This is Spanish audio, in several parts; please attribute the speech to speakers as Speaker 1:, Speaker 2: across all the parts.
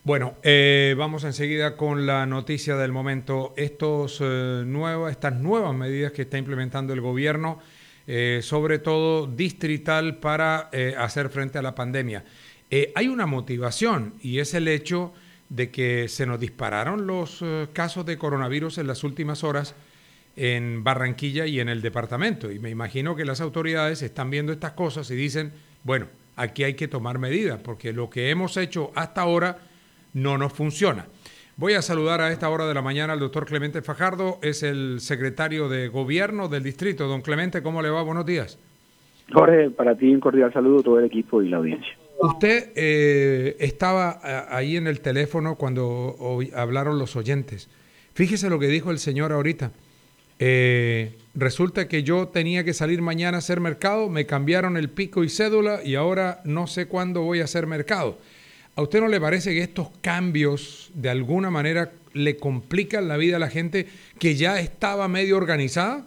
Speaker 1: Bueno, vamos enseguida con la noticia del momento. Estas nuevas medidas que está implementando el gobierno, sobre todo distrital, para hacer frente a la pandemia. Hay una motivación y es el hecho de que se nos dispararon los casos de coronavirus en las últimas horas en Barranquilla y en el departamento. Y me imagino que las autoridades están viendo estas cosas y dicen, bueno, aquí hay que tomar medidas porque lo que hemos hecho hasta ahora no nos funciona. Voy a saludar a esta hora de la mañana al doctor Clemente Fajardo, es el secretario de Gobierno del distrito. Don Clemente, ¿cómo le va? Buenos días.
Speaker 2: Jorge, para ti un cordial saludo a todo el equipo y la audiencia.
Speaker 1: Usted estaba ahí en el teléfono cuando hablaron los oyentes. Fíjese lo que dijo el señor ahorita. Resulta que yo tenía que salir mañana a hacer mercado, me cambiaron el pico y cédula y ahora no sé cuándo voy a hacer mercado. ¿A usted no le parece que estos cambios de alguna manera le complican la vida a la gente que ya estaba medio organizada?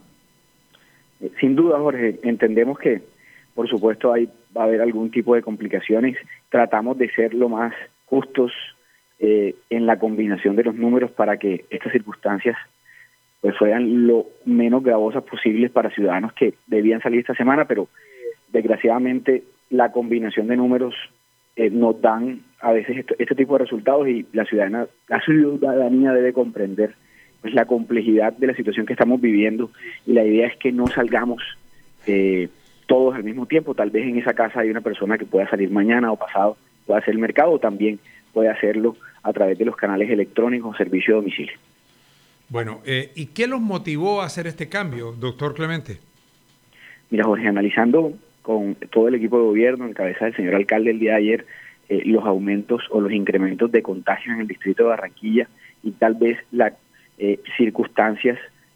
Speaker 2: Sin duda, Jorge, entendemos que, por supuesto, va a haber algún tipo de complicaciones. Tratamos de ser lo más justos en la combinación de los números para que estas circunstancias pues fueran lo menos gravosas posibles para ciudadanos que debían salir esta semana, pero desgraciadamente la combinación de números nos dan a veces este tipo de resultados y la ciudadanía debe comprender pues la complejidad de la situación que estamos viviendo y la idea es que no salgamos todos al mismo tiempo. Tal vez en esa casa hay una persona que pueda salir mañana o pasado, pueda hacer el mercado o también puede hacerlo a través de los canales electrónicos o servicio de domicilio.
Speaker 1: Bueno, ¿y qué los motivó a hacer este cambio, doctor Clemente?
Speaker 2: Mira, Jorge, analizando con todo el equipo de gobierno, en cabeza del señor alcalde el día de ayer, los aumentos o los incrementos de contagios en el distrito de Barranquilla y tal vez las circunstancias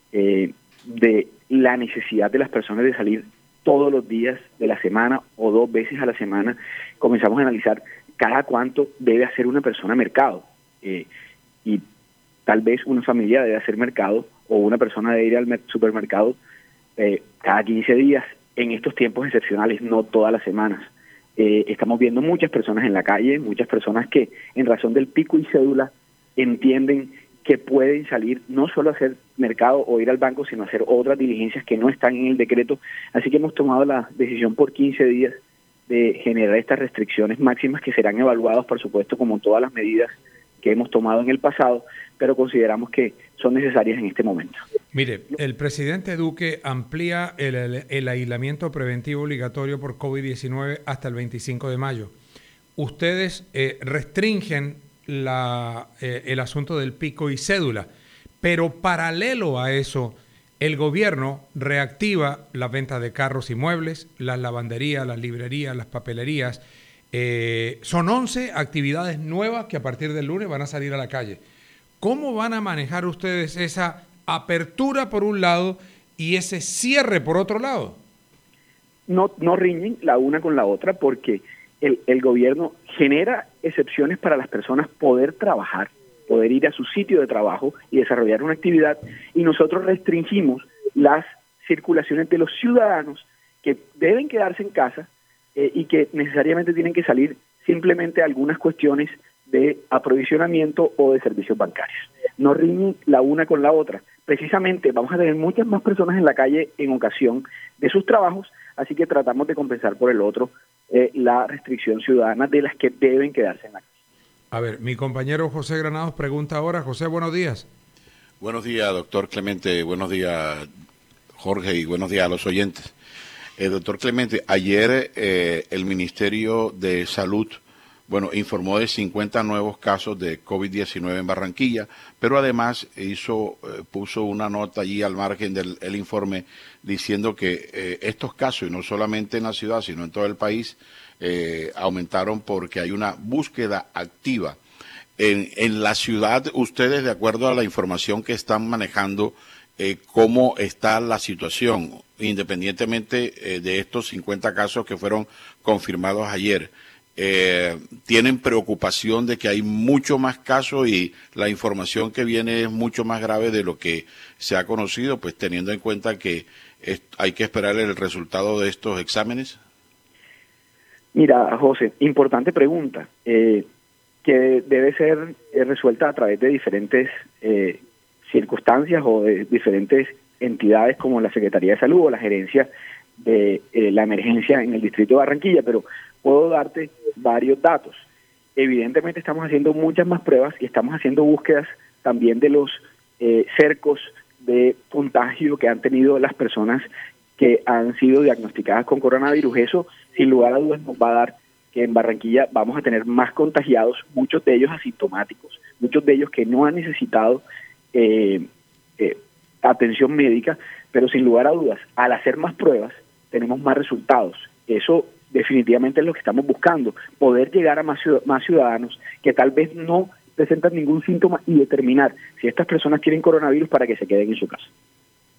Speaker 2: de la necesidad de las personas de salir todos los días de la semana o 2 veces a la semana, comenzamos a analizar cada cuánto debe hacer una persona mercado. Y tal vez una familia debe hacer mercado o una persona debe ir al supermercado cada 15 días en estos tiempos excepcionales, no todas las semanas. Estamos viendo muchas personas en la calle, muchas personas que en razón del pico y cédula entienden que pueden salir no solo a hacer mercado o ir al banco, sino a hacer otras diligencias que no están en el decreto. Así que hemos tomado la decisión por 15 días de generar estas restricciones máximas que serán evaluadas, por supuesto, como todas las medidas que hemos tomado en el pasado, pero consideramos que son necesarias en este momento.
Speaker 1: Mire, el presidente Duque amplía el aislamiento preventivo obligatorio por COVID-19 hasta el 25 de mayo. Ustedes restringen el asunto del pico y cédula, pero paralelo a eso, el gobierno reactiva las ventas de carros y muebles, las lavanderías, las librerías, las papelerías. Son 11 actividades nuevas que a partir del lunes van a salir a la calle. ¿Cómo van a manejar ustedes esa apertura por un lado y ese cierre por otro lado?
Speaker 2: No riñen la una con la otra porque el gobierno genera excepciones para las personas poder trabajar, poder ir a su sitio de trabajo y desarrollar una actividad, y nosotros restringimos las circulaciones de los ciudadanos que deben quedarse en casa y que necesariamente tienen que salir simplemente a algunas cuestiones de aprovisionamiento o de servicios bancarios. No riñen la una con la otra. Precisamente vamos a tener muchas más personas en la calle en ocasión de sus trabajos, así que tratamos de compensar por el otro la restricción ciudadana de las que deben quedarse en la calle.
Speaker 1: A ver, mi compañero José Granados pregunta ahora. José, buenos días.
Speaker 3: Buenos días, doctor Clemente. Buenos días, Jorge, y buenos días a los oyentes. Doctor Clemente, ayer el Ministerio de Salud informó de 50 nuevos casos de COVID-19 en Barranquilla, pero además puso una nota allí al margen del informe diciendo que estos casos, y no solamente en la ciudad, sino en todo el país, aumentaron porque hay una búsqueda activa. En la ciudad, ustedes, de acuerdo a la información que están manejando, ¿cómo está la situación, independientemente de estos 50 casos que fueron confirmados ayer? ¿Tienen preocupación de que hay mucho más casos y la información que viene es mucho más grave de lo que se ha conocido, pues teniendo en cuenta que hay que esperar el resultado de estos exámenes?
Speaker 2: Mira, José, importante pregunta. que debe ser resuelta a través de diferentes circunstancias o de diferentes entidades como la Secretaría de Salud o la gerencia de la emergencia en el distrito de Barranquilla, pero puedo darte varios datos. Evidentemente estamos haciendo muchas más pruebas y estamos haciendo búsquedas también de los cercos de contagio que han tenido las personas que han sido diagnosticadas con coronavirus. Eso, sin lugar a dudas, nos va a dar que en Barranquilla vamos a tener más contagiados, muchos de ellos asintomáticos, muchos de ellos que no han necesitado atención médica, pero sin lugar a dudas, al hacer más pruebas, tenemos más resultados. Eso definitivamente es lo que estamos buscando, poder llegar a más ciudadanos que tal vez no presentan ningún síntoma y determinar si estas personas tienen coronavirus para que se queden en su casa.